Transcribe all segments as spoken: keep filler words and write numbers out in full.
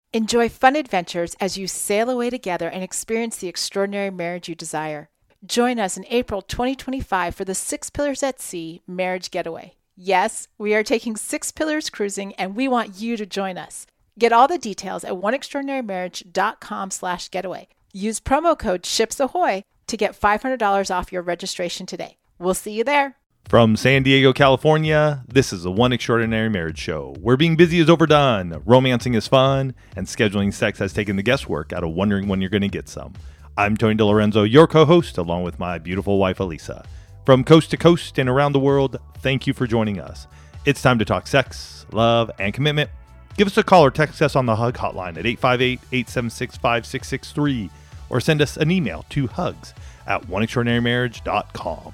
Enjoy fun adventures as you sail away together and experience the extraordinary marriage you desire. Join us in April twenty twenty-five for the Six Pillars at Sea Marriage Getaway. Yes, we are taking Six Pillars cruising, and we want you to join us. Get all the details at oneextraordinarymarriage.com slash getaway. Use promo code SHIPSAHOY to get five hundred dollars off your registration today. We'll see you there. From San Diego, California, this is the One Extraordinary Marriage Show, where being busy is overdone, romancing is fun, and scheduling sex has taken the guesswork out of wondering when you're going to get some. I'm Tony DeLorenzo, your co-host, along with my beautiful wife, Elisa. From coast to coast and around the world, thank you for joining us. It's time to talk sex, love, and commitment. Give us a call or text us on the Hug hotline at eight five eight, eight seven six, five six six three, or send us an email to hugs at one extraordinary marriage dot com.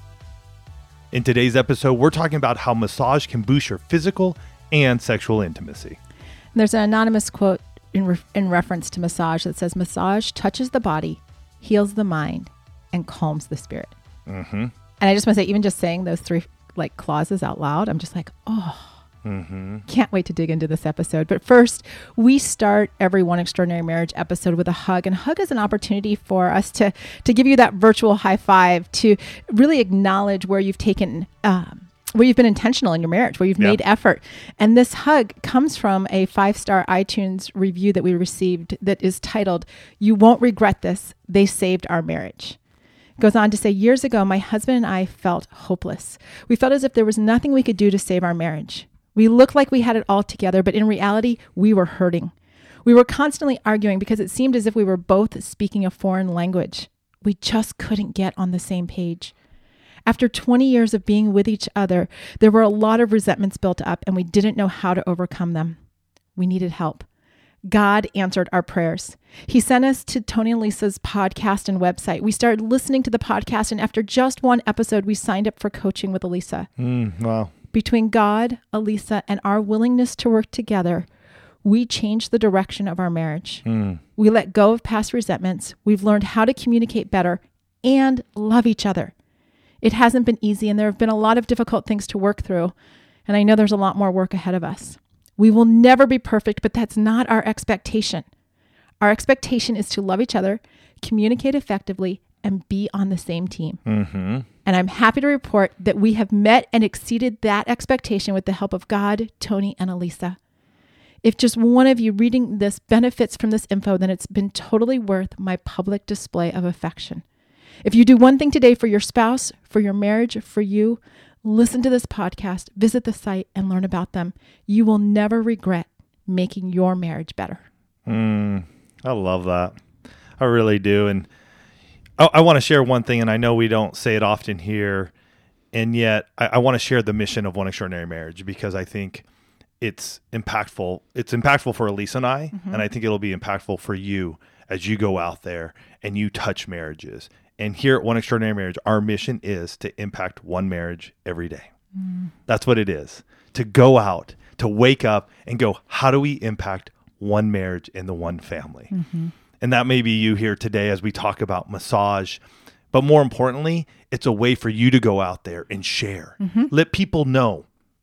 In today's episode, we're talking about how massage can boost your physical and sexual intimacy. There's an anonymous quote in, re- in reference to massage that says, "Massage touches the body, heals the mind, and calms the spirit." Mm-hmm. And I just want to say, even just saying those three like clauses out loud, I'm just like, oh, mm-hmm. Can't wait to dig into this episode. But first, we start every One Extraordinary Marriage episode with a hug. And hug is an opportunity for us to, to give you that virtual high five, to really acknowledge where you've taken, um, where you've been intentional in your marriage, where you've Yeah. made effort. And this hug comes from a five-star iTunes review that we received that is titled, "You Won't Regret This. They Saved Our Marriage." It goes on to say, "Years ago, my husband and I felt hopeless. We felt as if there was nothing we could do to save our marriage. We looked like we had it all together, but in reality, we were hurting. We were constantly arguing because it seemed as if we were both speaking a foreign language. We just couldn't get on the same page. After twenty years of being with each other, there were a lot of resentments built up, and we didn't know how to overcome them. We needed help. God answered our prayers. He sent us to Tony and Lisa's podcast and website. We started listening to the podcast, and after just one episode, we signed up for coaching with Elisa. Mm, wow. Between God, Elisa, and our willingness to work together, we changed the direction of our marriage. Mm. We let go of past resentments. We've learned how to communicate better and love each other. It hasn't been easy, and there have been a lot of difficult things to work through, and I know there's a lot more work ahead of us. We will never be perfect, but that's not our expectation. Our expectation is to love each other, communicate effectively, and be on the same team. Mm-hmm. And I'm happy to report that we have met and exceeded that expectation with the help of God, Tony, and Elisa. If just one of you reading this benefits from this info, then it's been totally worth my public display of affection. If you do one thing today for your spouse, for your marriage, for you, listen to this podcast, visit the site, and learn about them. You will never regret making your marriage better." Mm, I love that. I really do. And I, I want to share one thing, and I know we don't say it often here, and yet I, I want to share the mission of One Extraordinary Marriage because I think it's impactful. It's impactful for Elisa and I, Mm-hmm. and I think it'll be impactful for you as you go out there and you touch marriages. And here at One Extraordinary Marriage, our mission is to impact one marriage every day. Mm. That's what it is. To go out, to wake up and go, how do we impact one marriage in the one family? Mm-hmm. And that may be you here today as we talk about massage. But more importantly, it's a way for you to go out there and share. Mm-hmm. Let people know.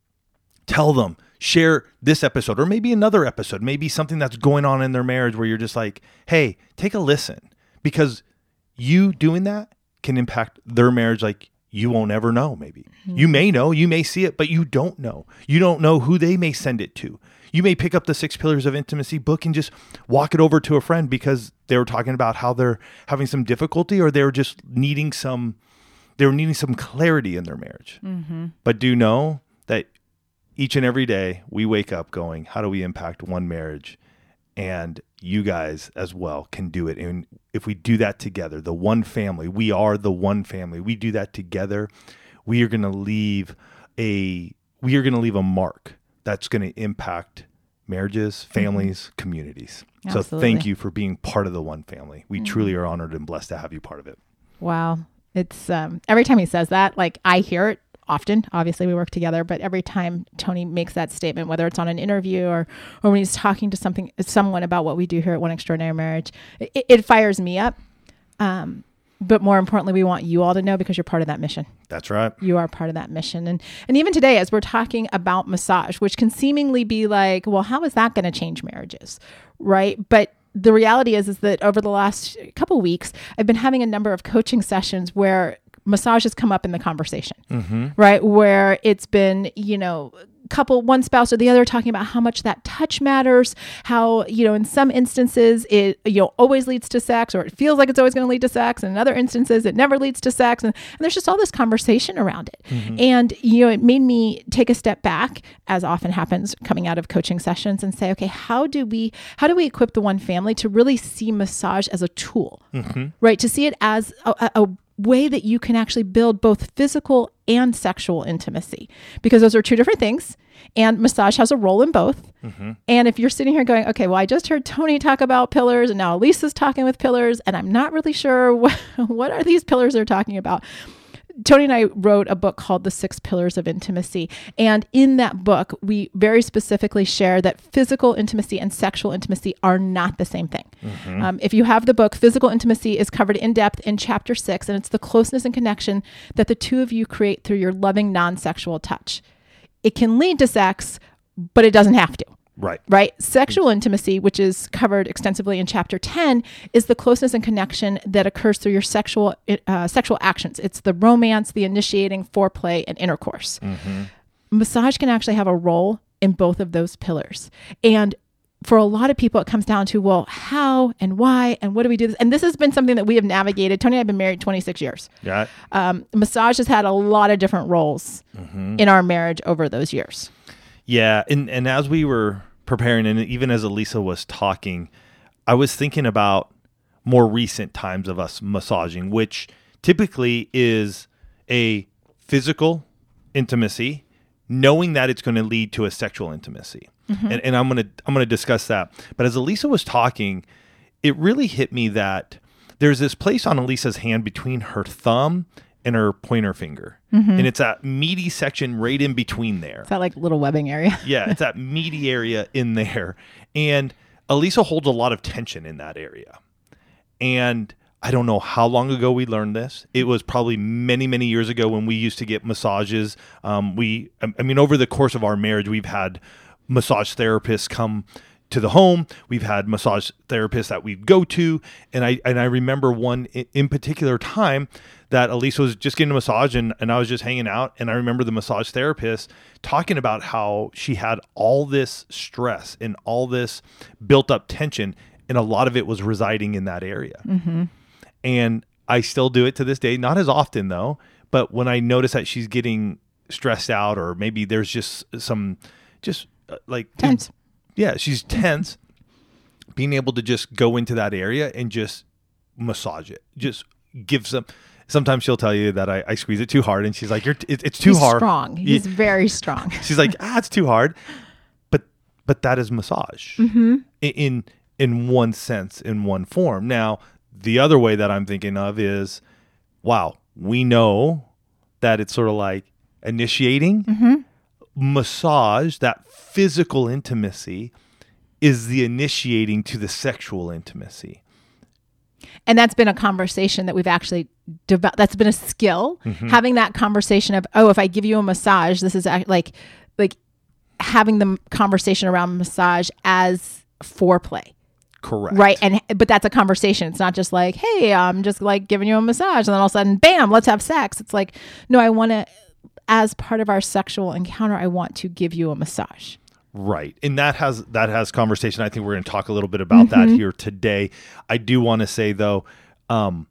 Tell them. Share this episode or maybe another episode, maybe something that's going on in their marriage where you're just like, hey, take a listen. Because you doing that can impact their marriage like you won't ever know, maybe. Mm-hmm. You may know, you may see it, but you don't know. You don't know who they may send it to. You may pick up the Six Pillars of Intimacy book and just walk it over to a friend because they were talking about how they're having some difficulty or they're just needing some, they were needing some clarity in their marriage. Mm-hmm. But do know that each and every day we wake up going, how do we impact one marriage? And you guys as well can do it. And if we do that together, the one family, we are the one family. We do that together. We are going to leave a, we are going to leave a mark that's going to impact marriages, families, mm-hmm. communities. Absolutely. So thank you for being part of the one family. We mm-hmm. truly are honored and blessed to have you part of it. Wow. It's um, every time he says that, like I hear it often. Obviously we work together, but every time Tony makes that statement, whether it's on an interview or, or when he's talking to something, someone about what we do here at One Extraordinary Marriage, it, it fires me up. Um, But more importantly, we want you all to know because you're part of that mission. That's right. You are part of that mission. And and even today, as we're talking about massage, which can seemingly be like, well, how is that going to change marriages? Right. But the reality is, is that over the last couple of weeks, I've been having a number of coaching sessions where massage has come up in the conversation, mm-hmm. right? Where it's been, you know, couple, one spouse or the other talking about how much that touch matters, how, you know, in some instances it, you know, always leads to sex, or it feels like it's always going to lead to sex. And in other instances, it never leads to sex. And, and there's just all this conversation around it. Mm-hmm. And, you know, it made me take a step back, as often happens coming out of coaching sessions, and say, okay, how do we, how do we equip the one family to really see massage as a tool, mm-hmm. right? To see it as a, a, a way that you can actually build both physical and sexual intimacy, because those are two different things, and massage has a role in both. Mm-hmm. And if you're sitting here going, okay, well, I just heard Tony talk about pillars, and now Elisa's talking with pillars, and I'm not really sure what, what are these pillars they're talking about. Tony and I wrote a book called The Six Pillars of Intimacy. And in that book, we very specifically share that physical intimacy and sexual intimacy are not the same thing. Mm-hmm. Um, if you have the book, physical intimacy is covered in depth in chapter six, and it's the closeness and connection that the two of you create through your loving non-sexual touch. It can lead to sex, but it doesn't have to. Right. Right. Sexual intimacy, which is covered extensively in chapter ten, is the closeness and connection that occurs through your sexual uh, sexual actions. It's the romance, the initiating, foreplay, and intercourse. Mm-hmm. Massage can actually have a role in both of those pillars. And for a lot of people, it comes down to, well, how and why and what do we do this? And this has been something that we have navigated. Tony and I have been married twenty-six years. Yeah. Um, massage has had a lot of different roles mm-hmm. in our marriage over those years. Yeah, and, and as we were preparing, and even as Elisa was talking, I was thinking about more recent times of us massaging, which typically is a physical intimacy, knowing that it's going to lead to a sexual intimacy. Mm-hmm. And, and I'm going to I'm going to discuss that. But as Elisa was talking, it really hit me that there's this place on Elisa's hand between her thumb and her pointer finger. Mm-hmm. And it's that meaty section right in between there. It's that like little webbing area. Yeah, it's that meaty area in there. And Elisa holds a lot of tension in that area. And I don't know how long ago we learned this. It was probably many, many years ago when we used to get massages. Um, we, I mean, over the course of our marriage, we've had massage therapists come to the home. We've had massage therapists that we go to. And I and I remember one in, in particular time that Elisa was just getting a massage and, and I was just hanging out. And I remember the massage therapist talking about how she had all this stress and all this built up tension. And a lot of it was residing in that area. Mm-hmm. And I still do it to this day, not as often though. But when I notice that she's getting stressed out, or maybe there's just some just uh, like tense. Yeah, she's tense. Being able to just go into that area and just massage it, just give some. Sometimes she'll tell you that I, I squeeze it too hard, and she's like, "You're it, it's too He's hard." Strong. He's yeah. very strong. She's like, "Ah, it's too hard," but but that is massage mm-hmm. in, in in one sense, in one form. Now, the other way that I'm thinking of is, wow, we know that it's sort of like initiating. Mm-hmm. Massage, that physical intimacy, is the initiating to the sexual intimacy. And that's been a conversation that we've actually developed. That's been a skill, mm-hmm. having that conversation of, oh, if I give you a massage, this is act- like, like having the conversation around massage as foreplay. Correct. Right. And, but that's a conversation. It's not just like, hey, I'm just like giving you a massage. And then all of a sudden, bam, let's have sex. It's like, no, I want to, as part of our sexual encounter, I want to give you a massage. Right. And that has that has conversation. I think we're going to talk a little bit about mm-hmm. that here today. I do want to say though, um,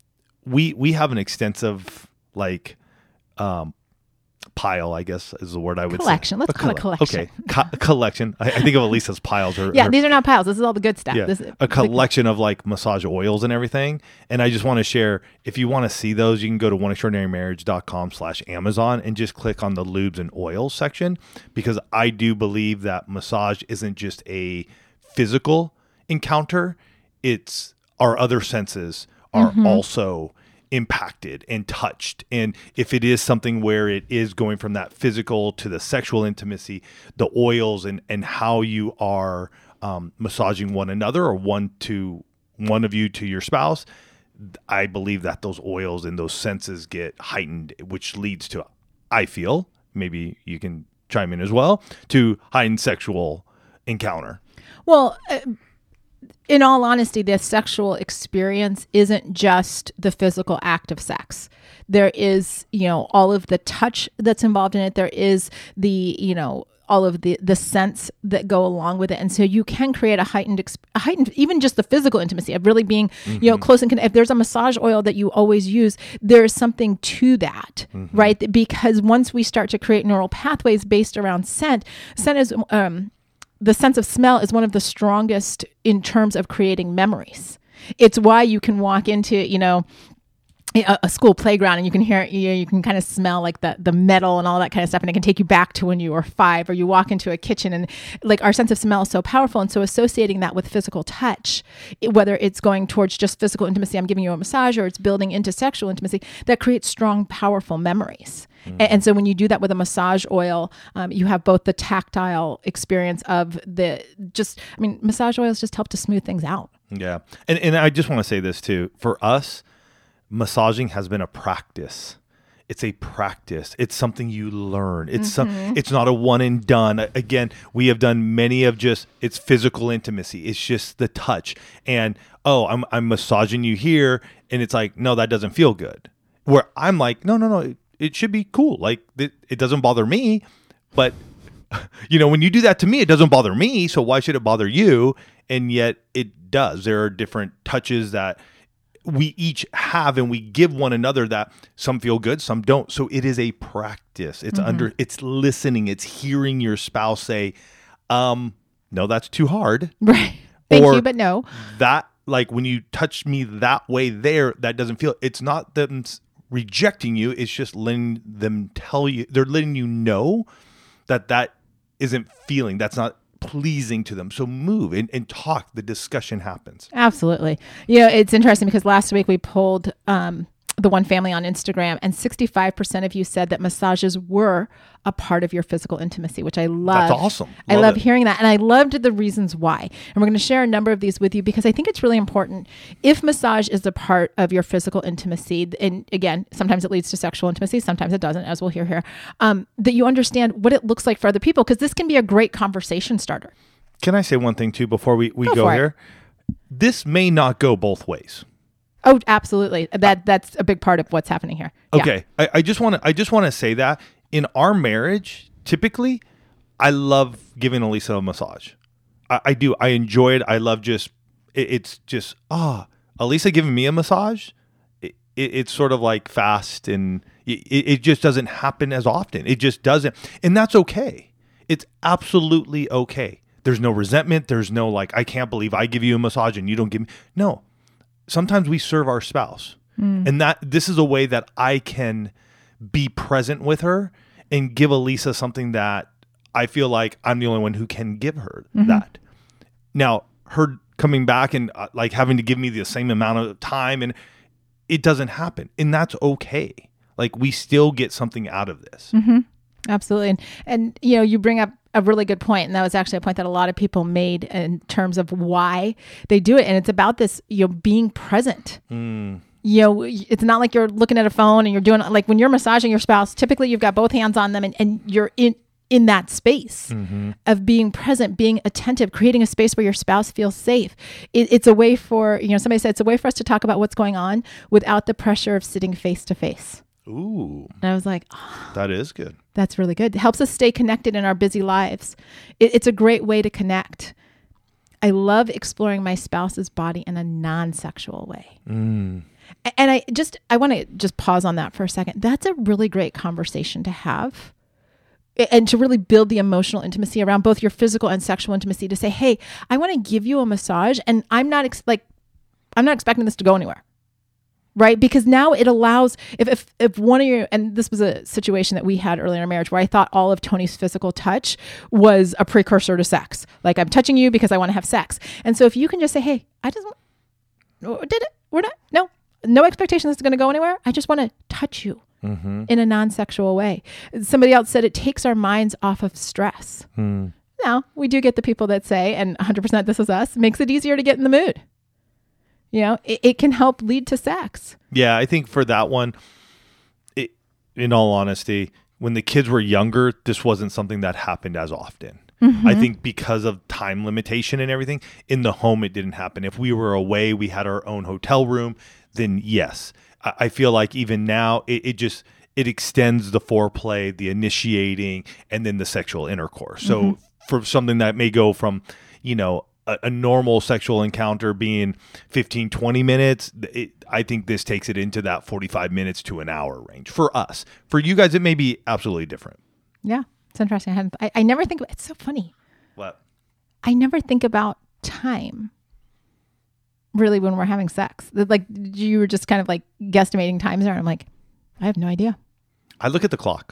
we we have an extensive like um, pile, I guess is the word I would collection. say. Let's a call coll- it collection. Okay. Co- collection. I, I think of Elisa's piles. Her, yeah, her, these are not piles. This is all the good stuff. Yeah, this is, a collection the, of like massage oils and everything. And I just want to share, if you want to see those, you can go to one extraordinary marriage dot com slash Amazon and just click on the lubes and oils section, because I do believe that massage isn't just a physical encounter. It's our other senses are mm-hmm. also impacted and touched. And if it is something where it is going from that physical to the sexual intimacy, the oils and, and how you are um, massaging one another, or one to one of you to your spouse, I believe that those oils and those senses get heightened, which leads to, I feel, maybe you can chime in as well, to heightened sexual encounter. Well, uh, in all honesty, the sexual experience isn't just the physical act of sex. There is, you know, all of the touch that's involved in it. There is the, you know, all of the the scents that go along with it. And so you can create a heightened, a heightened, even just the physical intimacy of really being, mm-hmm. you know, close and connect. If there's a massage oil that you always use, there's something to that, mm-hmm. right? Because once we start to create neural pathways based around scent, scent is, um, the sense of smell is one of the strongest in terms of creating memories. It's why you can walk into, you know, a, a school playground and you can hear, you know, you can kind of smell like the, the metal and all that kind of stuff. And it can take you back to when you were five, or you walk into a kitchen and like our sense of smell is so powerful. And so associating that with physical touch, it, whether it's going towards just physical intimacy, I'm giving you a massage, or it's building into sexual intimacy, that creates strong, powerful memories. Mm. And, and so when you do that with a massage oil, um, you have both the tactile experience of the just, I mean, massage oils just help to smooth things out. Yeah. And, and I just want to say this too, for us, massaging has been a practice. It's a practice. It's something you learn. It's mm-hmm. some, it's not a one and done. Again, we have done many of just, it's physical intimacy. It's just the touch. And, oh, I'm I'm massaging you here. And it's like, no, that doesn't feel good. Where I'm like, no, no, no, it, it should be cool. Like it, it doesn't bother me. But, you know, when you do that to me, it doesn't bother me. So why should it bother you? And yet it does. There are different touches that we each have, and we give one another that some feel good, some don't. So it is a practice. It's mm-hmm. under, it's listening. It's hearing your spouse say, um, no, that's too hard. Right. Thank or you, but no. That, like when you touch me that way there, that doesn't feel, it's not them rejecting you. It's just letting them tell you, they're letting you know that that isn't feeling, that's not pleasing to them. So move and, and talk. The discussion happens. Absolutely. You know, it's interesting because last week we polled um, the one family on Instagram, and sixty-five percent of you said that massages were a part of your physical intimacy, which I love. That's awesome. I love, love hearing that. And I loved the reasons why. And we're going to share a number of these with you because I think it's really important. If massage is a part of your physical intimacy, and again, sometimes it leads to sexual intimacy, sometimes it doesn't, as we'll hear here, um, that you understand what it looks like for other people, because this can be a great conversation starter. Can I say one thing too before we, we go, go here? It. This may not go both ways. Oh, absolutely. That that's a big part of what's happening here. Okay. Yeah. I, I just want to I just want to say that in our marriage, typically, I love giving Elisa a massage. I, I do. I enjoy it. I love just it, it's just ah, oh, Elisa giving me a massage. It, it, it's sort of like fast, and it, it just doesn't happen as often. It just doesn't, and that's okay. It's absolutely okay. There's no resentment. There's no like, I can't believe I give you a massage and you don't give me. No. Sometimes we serve our spouse, mm. and that this is a way that I can be present with her and give Elisa something that I feel like I'm the only one who can give her mm-hmm. that. Now, her coming back and uh, like having to give me the same amount of time, and it doesn't happen, and that's okay. Like we still get something out of this. Mm-hmm. Absolutely. And, and, you know, you bring up a really good point, and that was actually a point that a lot of people made in terms of why they do it. And it's about this, you know, being present. Mm. You know, it's not like you're looking at a phone and you're doing, like when you're massaging your spouse, typically you've got both hands on them and, and you're in, in that space mm-hmm. of being present, being attentive, creating a space where your spouse feels safe. It, it's a way for, you know, somebody said it's a way for us to talk about what's going on without the pressure of sitting face to face. Ooh. And I was like, oh, that is good. That's really good. It helps us stay connected in our busy lives. It, it's a great way to connect. I love exploring my spouse's body in a non-sexual way. Mm. And I just, I want to just pause on that for a second. That's a really great conversation to have, and to really build the emotional intimacy around both your physical and sexual intimacy, to say, hey, I want to give you a massage, and I'm not ex- like, I'm not expecting this to go anywhere. Right? Because now it allows, if, if if one of your, and this was a situation that we had early in our marriage where I thought all of Tony's physical touch was a precursor to sex. Like, I'm touching you because I want to have sex. And so if you can just say, hey, I just, did it? We're not, no, no expectation this is going to go anywhere. I just want to touch you mm-hmm. in a non-sexual way. Somebody else said it takes our minds off of stress. Hmm. Now, we do get the people that say, and one hundred percent this is us, makes it easier to get in the mood. You know, it, it can help lead to sex. Yeah, I think for that one, it, in all honesty, when the kids were younger, this wasn't something that happened as often. Mm-hmm. I think because of time limitation and everything, in the home, it didn't happen. If we were away, we had our own hotel room, then yes. I, I feel like even now, it, it just, it extends the foreplay, the initiating, and then the sexual intercourse. So mm-hmm. for something that may go from, you know, a, a normal sexual encounter being fifteen, twenty minutes, it, I think this takes it into that forty-five minutes to an hour range for us. For you guys, it may be absolutely different. Yeah. It's interesting. I, hadn't, I, I never think, it's so funny. What? I never think about time really when we're having sex. Like you were just kind of like guesstimating times there. And I'm like, I have no idea. I look at the clock.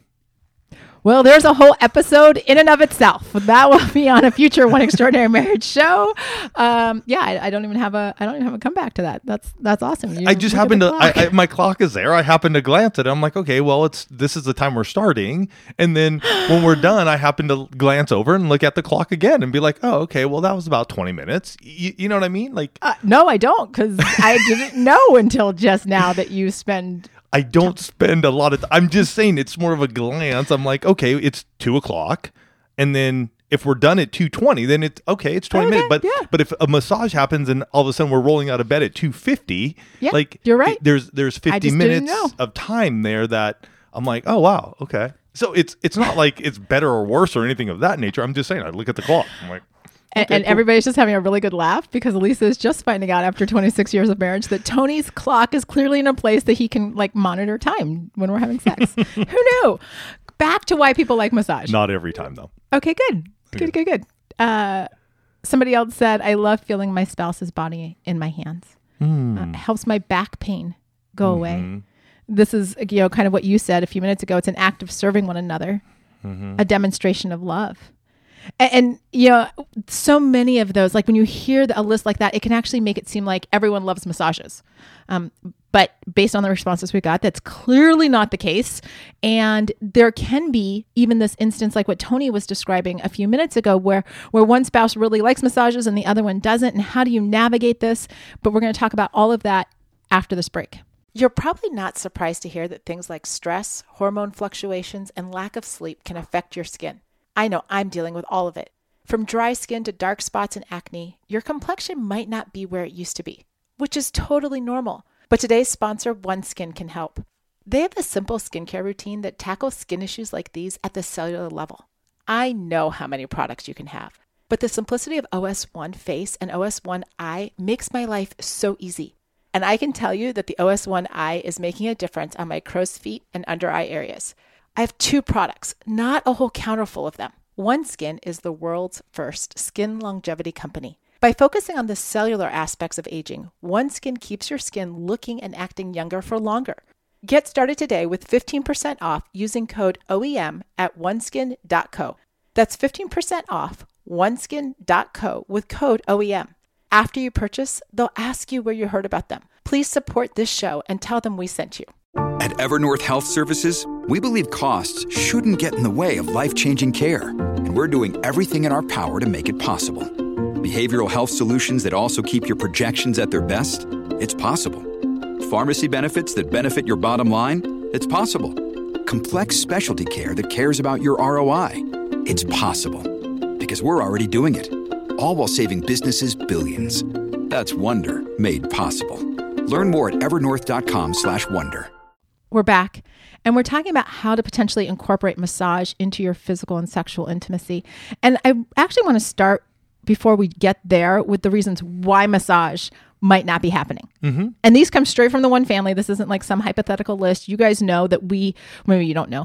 Well, there's a whole episode in and of itself. That will be on a future One Extraordinary Marriage show. Um, yeah, I, I don't even have a I don't even have a comeback to that. That's that's awesome. You I just happened to I, I, my clock is there. I happen to glance at it. I'm like, okay, well, it's this is the time we're starting, and then when we're done, I happen to glance over and look at the clock again and be like, oh, okay, well, that was about twenty minutes. You, you know what I mean? Like, uh, no, I don't, because I didn't know until just now that you spend. I don't spend a lot of, th- I'm just saying it's more of a glance. I'm like, okay, it's two o'clock. And then if we're done at two twenty, then it's okay. It's twenty okay, minutes. But, yeah. but if a massage happens and all of a sudden we're rolling out of bed at two fifty, yeah, like you're right. There's, there's fifty minutes know. of time there that I'm like, oh, wow. Okay. So it's, it's not like it's better or worse or anything of that nature. I'm just saying, I look at the clock. I'm like, And, okay, and cool. Everybody's just having a really good laugh because Elisa is just finding out after twenty-six years of marriage that Tony's clock is clearly in a place that he can like monitor time when we're having sex. Who knew? Back to why people like massage. Not every time though. Okay, good. Good, okay. good, good. Uh, somebody else said, I love feeling my spouse's body in my hands. Mm. Uh, it helps my back pain go mm-hmm. away. This is, you know, kind of what you said a few minutes ago. It's an act of serving one another, mm-hmm. a demonstration of love. And, and, you know, so many of those, like when you hear the, a list like that, it can actually make it seem like everyone loves massages. Um, but based on the responses we got, that's clearly not the case. And there can be even this instance like what Tony was describing a few minutes ago, where, where one spouse really likes massages and the other one doesn't. And how do you navigate this? But we're going to talk about all of that after this break. You're probably not surprised to hear that things like stress, hormone fluctuations, and lack of sleep can affect your skin. I know I'm dealing with all of it. From dry skin to dark spots and acne, your complexion might not be where it used to be, which is totally normal. But today's sponsor, OneSkin, can help. They have a simple skincare routine that tackles skin issues like these at the cellular level. I know how many products you can have, but the simplicity of O S one Face and O S one Eye makes my life so easy. And I can tell you that the O S one Eye is making a difference on my crow's feet and under eye areas. I have two products, not a whole counter full of them. OneSkin is the world's first skin longevity company. By focusing on the cellular aspects of aging, OneSkin keeps your skin looking and acting younger for longer. Get started today with fifteen percent off using code O E M at oneskin dot co. That's fifteen percent off oneskin dot co with code O E M. After you purchase, they'll ask you where you heard about them. Please support this show and tell them we sent you. At Evernorth Health Services, we believe costs shouldn't get in the way of life-changing care, and we're doing everything in our power to make it possible. Behavioral health solutions that also keep your projections at their best? It's possible. Pharmacy benefits that benefit your bottom line? It's possible. Complex specialty care that cares about your R O I? It's possible. Because we're already doing it. All while saving businesses billions. That's Wonder made possible. Learn more at evernorth.com slash wonder. We're back, and we're talking about how to potentially incorporate massage into your physical and sexual intimacy. And I actually want to start, before we get there, with the reasons why massage might not be happening. Mm-hmm. And these come straight from the One Family. This isn't like some hypothetical list. You guys know that we, maybe you don't know,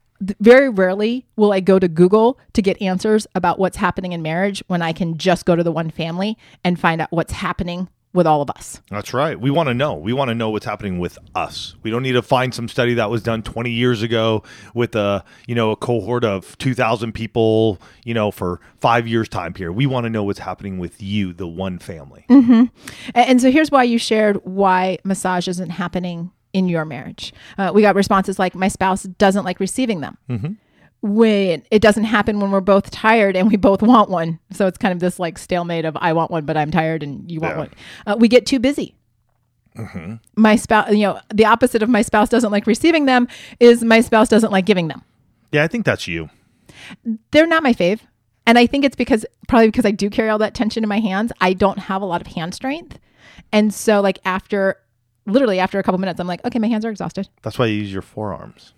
very rarely will I go to Google to get answers about what's happening in marriage when I can just go to the One Family and find out what's happening with all of us. That's right. We want to know. We want to know what's happening with us. We don't need to find some study that was done twenty years ago with a, you know, a cohort of two thousand people, you know, for five years time period. We want to know what's happening with you, the One Family. Mm-hmm. And so here's why you shared why massage isn't happening in your marriage. Uh, we got responses like, my spouse doesn't like receiving them. Mm-hmm. when it doesn't happen when we're both tired and we both want one. So it's kind of this like stalemate of I want one, but I'm tired and you want Yeah. one. Uh, we get too busy. Mm-hmm. My spouse, you know, the opposite of my spouse doesn't like receiving them is my spouse doesn't like giving them. Yeah, I think that's you. They're not my fave. And I think it's because probably because I do carry all that tension in my hands. I don't have a lot of hand strength. And so like after, literally after a couple minutes, I'm like, okay, my hands are exhausted. That's why you use your forearms.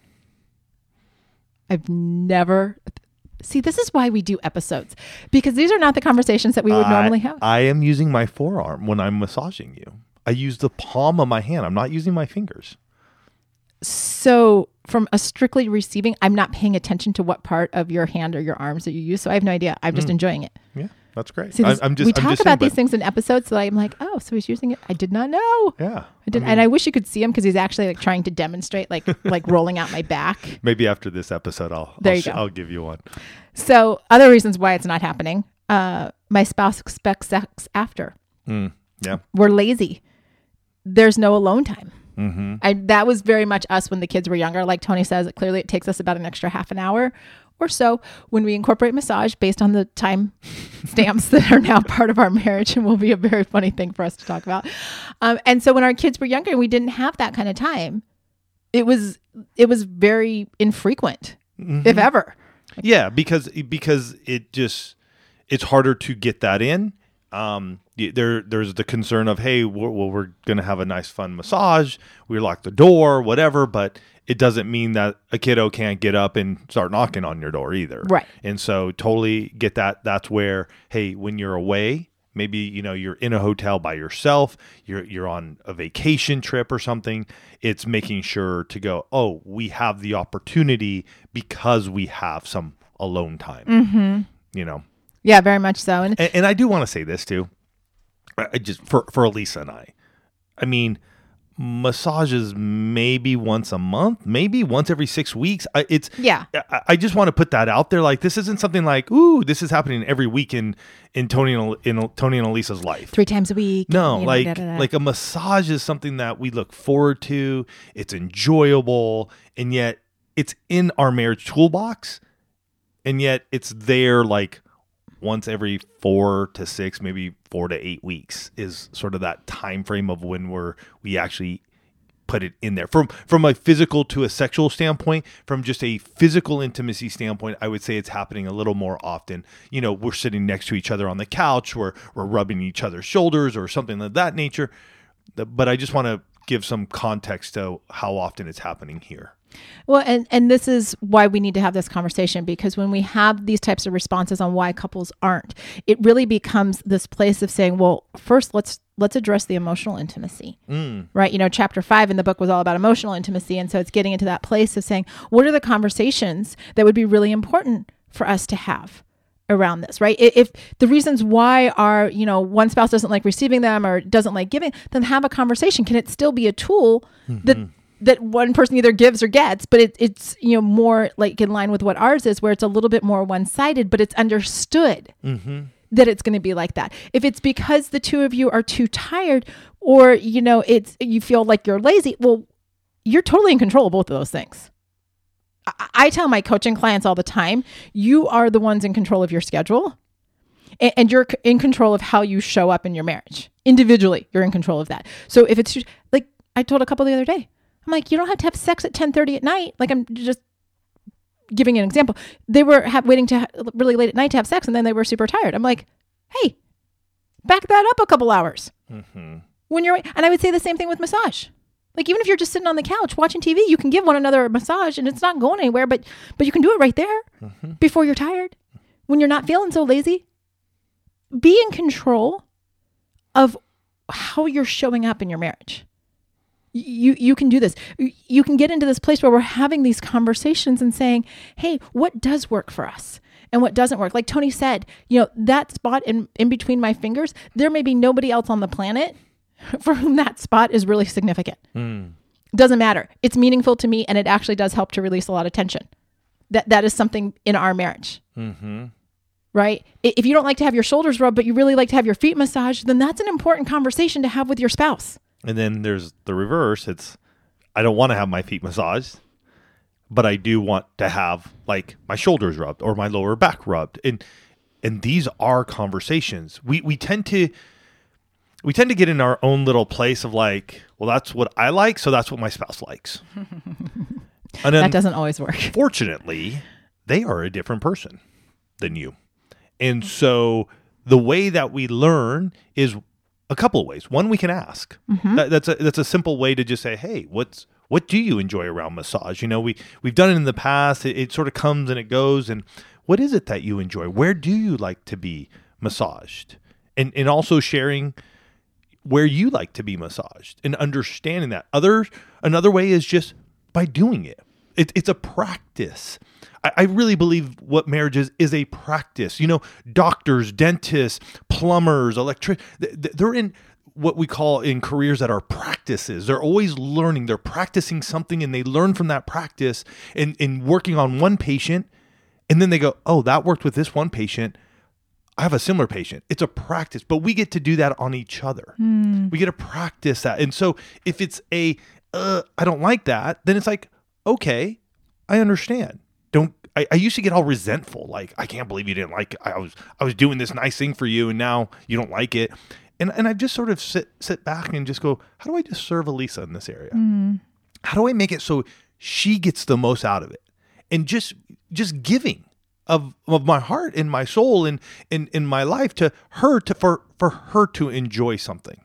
I've never, see, this is why we do episodes, because these are not the conversations that we would I, normally have. I am using my forearm when I'm massaging you. I use the palm of my hand. I'm not using my fingers. So from a strictly receiving, I'm not paying attention to what part of your hand or your arms that you use. So I have no idea. I'm just Mm. enjoying it. Yeah, that's great. See, this, I, I'm just, we I'm talk just about saying, these things in episodes, so I'm like, oh, so he's using it. I did not know. but Yeah. I did, I mean, and I wish you could see him because he's actually like trying to demonstrate, like like rolling out my back. maybe after this episode, I'll, There I'll, you sh- go. I'll give you one. So other reasons why it's not happening. Uh, my spouse expects sex after. Mm, yeah. We're lazy. There's no alone time. Mm-hmm. I, that was very much us when the kids were younger. Like Tony says, clearly it takes us about an extra half an hour or so when we incorporate massage based on the time stamps that are now part of our marriage and will be a very funny thing for us to talk about. Um, and so when our kids were younger and we didn't have that kind of time, it was it was very infrequent, Mm-hmm. if ever. Yeah, because because it just it's harder to get that in. Um, y- there there's the concern of, hey, we're, well, we're gonna have a nice fun massage. We lock the door, whatever, but it doesn't mean that a kiddo can't get up and start knocking on your door either. Right. And so totally get that. That's where, hey, when you're away, maybe you know you're in a hotel by yourself, you're you're on a vacation trip or something. It's making sure to go, oh, we have the opportunity because we have some alone time. Mm-hmm. You know. Yeah, very much so. And And, and I do want to say this too. I I just for for Elisa and I. I mean, massages maybe once a month, maybe once every six weeks. I, it's yeah, I, I just want to put that out there. Like this isn't something like, ooh, this is happening every week in in Tony and in Tony and Elisa's life. three times a week. No, you know, like da, da, da. like a massage is something that we look forward to. It's enjoyable, and yet it's in our marriage toolbox, and yet it's there like once every four to six, maybe four to eight weeks is sort of that time frame of when we're we actually put it in there. From from a physical to a sexual standpoint, from just a physical intimacy standpoint, I would say it's happening a little more often. You know, we're sitting next to each other on the couch, we're we're rubbing each other's shoulders or something of that nature. But I just want to give some context to how often it's happening here. Well, and, and this is why we need to have this conversation, because when we have these types of responses on why couples aren't, it really becomes this place of saying, well, first let's let's address the emotional intimacy, Mm. right? You know, chapter five in the book was all about emotional intimacy. And so it's getting into that place of saying, what are the conversations that would be really important for us to have around this, right? I- If the reasons why are, you know, one spouse doesn't like receiving them or doesn't like giving, then have a conversation. Can it still be a tool that that one person either gives or gets, but it, it's, you know, more like in line with what ours is, where it's a little bit more one-sided, but it's understood Mm-hmm. that it's going to be like that. If it's because the two of you are too tired, or, you know, it's, you feel like you're lazy, well, you're totally in control of both of those things. I, I tell my coaching clients all the time, you are the ones in control of your schedule, and, and you're c- in control of how you show up in your marriage. Individually, you're in control of that. So if it's like I told a couple the other day, I'm like, you don't have to have sex at ten thirty at night. Like, I'm just giving an example. They were ha- waiting to ha- really late at night to have sex, and then they were super tired. I'm like, hey, back that up a couple hours. Mm-hmm. When you're, and I would say the same thing with massage. Like, even if you're just sitting on the couch watching T V, you can give one another a massage, and it's not going anywhere, but but you can do it right there Mm-hmm. before you're tired, when you're not feeling so lazy. Be in control of how you're showing up in your marriage. You you can do this. You can get into this place where we're having these conversations and saying, hey, what does work for us and what doesn't work? Like Tony said, you know, that spot in, in between my fingers, there may be nobody else on the planet for whom that spot is really significant. Mm. Doesn't matter. It's meaningful to me, and it actually does help to release a lot of tension. That That is something in our marriage. Mm-hmm. Right? I- If you don't like to have your shoulders rubbed, but you really like to have your feet massaged, then that's an important conversation to have with your spouse. And then there's the reverse. It's, I don't want to have my feet massaged, but I do want to have like my shoulders rubbed or my lower back rubbed. And and these are conversations. We we tend to we tend to get in our own little place of like, well, that's what I like, so that's what my spouse likes. And that doesn't always work. Fortunately, they are a different person than you. And so the way that we learn is a couple of ways. One, we can ask. Mm-hmm. That, that's a that's a simple way to just say, hey, what's what do you enjoy around massage? You know, we we've done it in the past. It, it sort of comes and it goes. And what is it that you enjoy? Where do you like to be massaged? And and also sharing where you like to be massaged and understanding that. Other another way is just by doing it. It it's a practice. I, I really believe what marriage is is a practice. You know, doctors, dentists, plumbers, electric, they're in what we call in careers that are practices. They're always learning. They're practicing something and they learn from that practice and in working on one patient. And then they go, oh, that worked with this one patient. I have a similar patient. It's a practice, but we get to do that on each other. Mm. We get to practice that. And so if it's a, uh, I don't like that, then it's like, okay, I understand. Don't, I, I used to get all resentful. Like, I can't believe you didn't like it. I was, I was doing this nice thing for you and now you don't like it. And and I just sort of sit sit back and just go, how do I just serve Elisa in this area? Mm. How do I make it so she gets the most out of it? And just just giving of of my heart and my soul and in, in my life to her to for, for her to enjoy something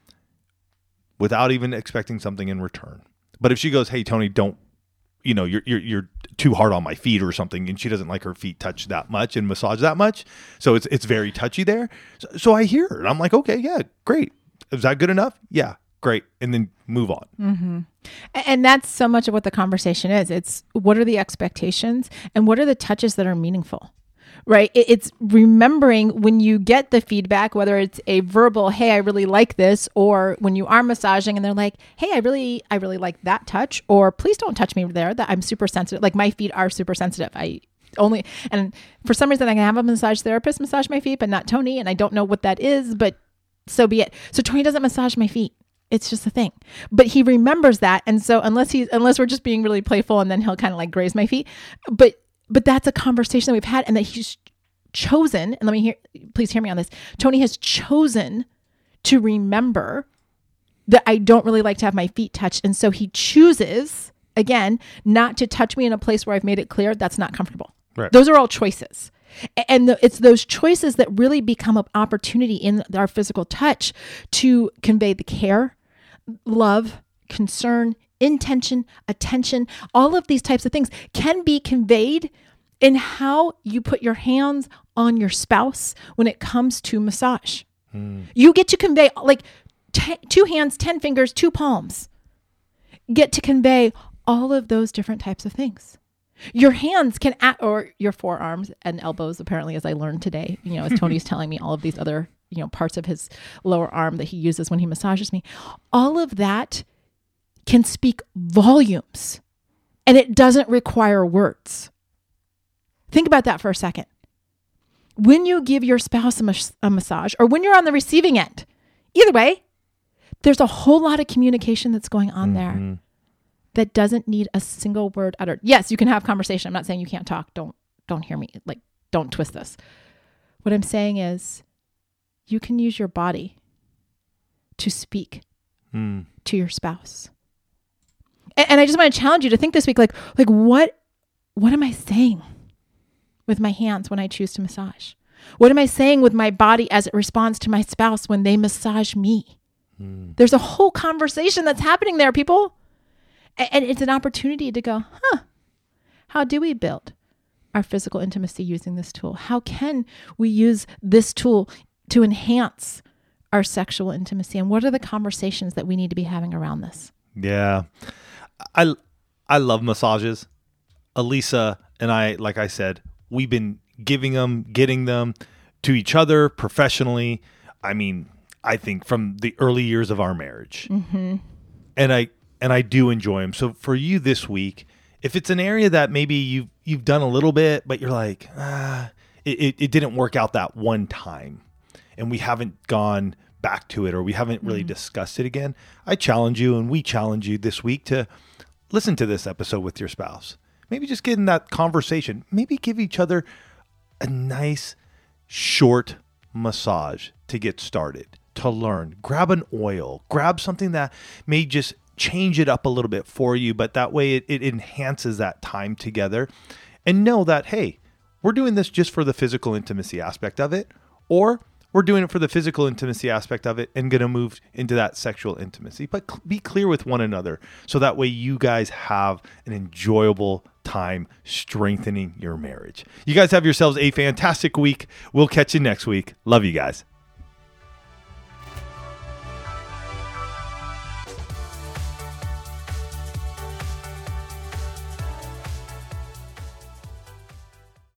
without even expecting something in return. But if she goes, hey Tony, don't, you know, you're you're you're too hard on my feet or something, and she doesn't like her feet touched that much and massaged that much, so it's it's very touchy there. So, so I hear her, and I'm like, okay, yeah, great. Is that good enough? Yeah, great, and then move on. Mm-hmm. And that's so much of what the conversation is. It's what are the expectations, and what are the touches that are meaningful, right? It's remembering when you get the feedback, whether it's a verbal, hey, I really like this, or when you are massaging and they're like, hey, I really, I really like that touch, or please don't touch me there, that I'm super sensitive. Like my feet are super sensitive. I only, and for some reason I can have a massage therapist massage my feet, but not Tony. And I don't know what that is, but so be it. So Tony doesn't massage my feet. It's just a thing, but he remembers that. And so unless he's, unless we're just being really playful, and then he'll kind of like graze my feet, but But that's a conversation that we've had, and that he's chosen, and let me hear, please hear me on this. Tony has chosen to remember that I don't really like to have my feet touched. And so he chooses, again, not to touch me in a place where I've made it clear that's not comfortable. Right. Those are all choices. And the, it's those choices that really become an opportunity in our physical touch to convey the care, love, concern, intention, attention. All of these types of things can be conveyed in how you put your hands on your spouse when it comes to massage. Mm. You get to convey like t- two hands, ten fingers, two palms, get to convey all of those different types of things. Your hands can, act, or your forearms and elbows, apparently, as I learned today, you know, as Tony's telling me all of these other, you know, parts of his lower arm that he uses when he massages me, all of that can speak volumes, and it doesn't require words. Think about that for a second. When you give your spouse a, mas- a massage, or when you're on the receiving end, either way, there's a whole lot of communication that's going on mm-hmm. there that doesn't need a single word uttered. Yes, you can have conversation. I'm not saying you can't talk. Don't, don't hear me. Like, don't twist this. What I'm saying is you can use your body to speak mm. to your spouse. And, and I just want to challenge you to think this week, like, like what, what am I saying with my hands when I choose to massage? What am I saying with my body as it responds to my spouse when they massage me? Mm. There's a whole conversation that's happening there, people. And it's an opportunity to go, huh, how do we build our physical intimacy using this tool? How can we use this tool to enhance our sexual intimacy? And what are the conversations that we need to be having around this? Yeah. I, I love massages. Elisa and I, like I said, we've been giving them, getting them to each other professionally. I mean, I think from the early years of our marriage. Mm-hmm. And I, And I do enjoy them. So for you this week, if it's an area that maybe you've, you've done a little bit, but you're like, ah, it, it, it didn't work out that one time, and we haven't gone back to it, or we haven't really mm-hmm. discussed it again, I challenge you, and we challenge you this week to listen to this episode with your spouse maybe just get in that conversation. Maybe give each other a nice short massage to get started, to learn. Grab an oil, grab something that may just change it up a little bit for you, but that way it, it enhances that time together. And know that, hey, we're doing this just for the physical intimacy aspect of it, or we're doing it for the physical intimacy aspect of it and going to move into that sexual intimacy. But cl- be clear with one another so that way you guys have an enjoyable time strengthening your marriage. You guys have yourselves a fantastic week. We'll catch you next week. Love you guys.